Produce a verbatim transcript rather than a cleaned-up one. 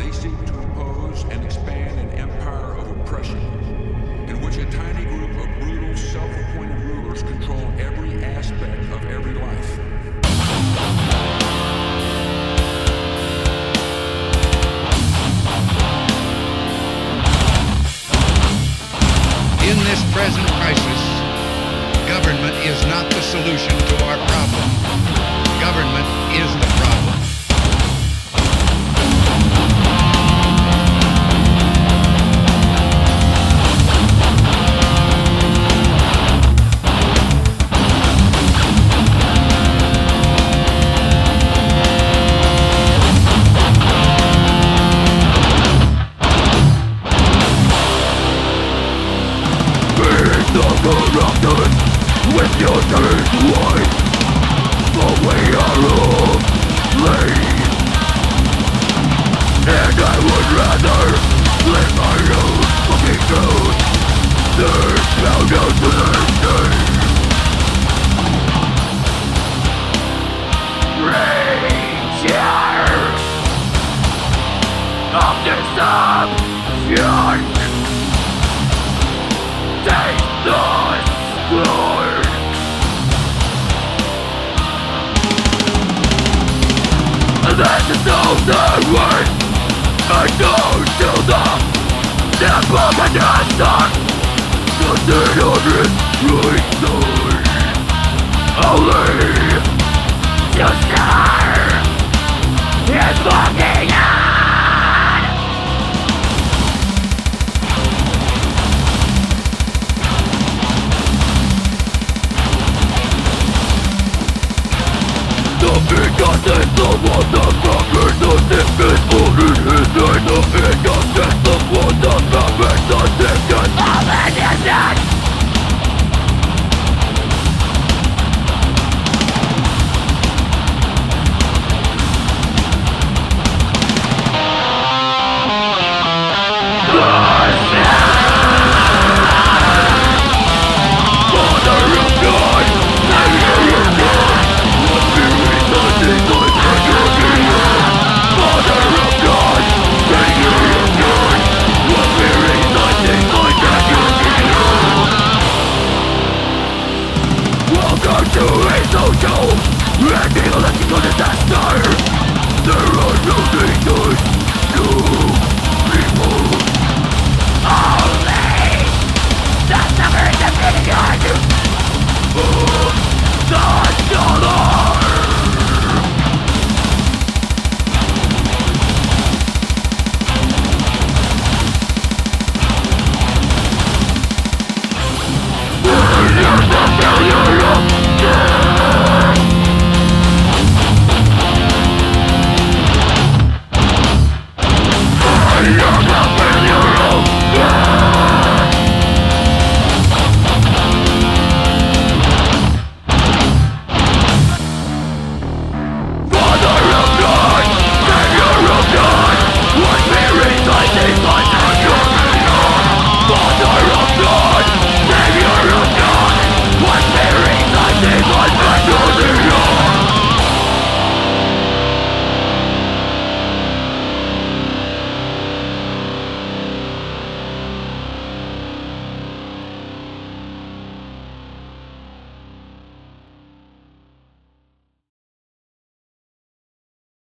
they seek to impose and expand an empire of oppression, in which a tiny group of brutal, self-appointed rulers control every aspect of every life. In this present crisis, government is not the solution to our problem. Government is the problem. Corrupted with your teeth white, but we are all slaves. And I would rather live my own fucking truth than bound out to their shame. Creature of deception, taste the Lord. That is all the word I go to the the propaganda, the deodorant reason only to share his fucking hand. Because the one the proper the different order is I know it does just the one the proper the different. All that is not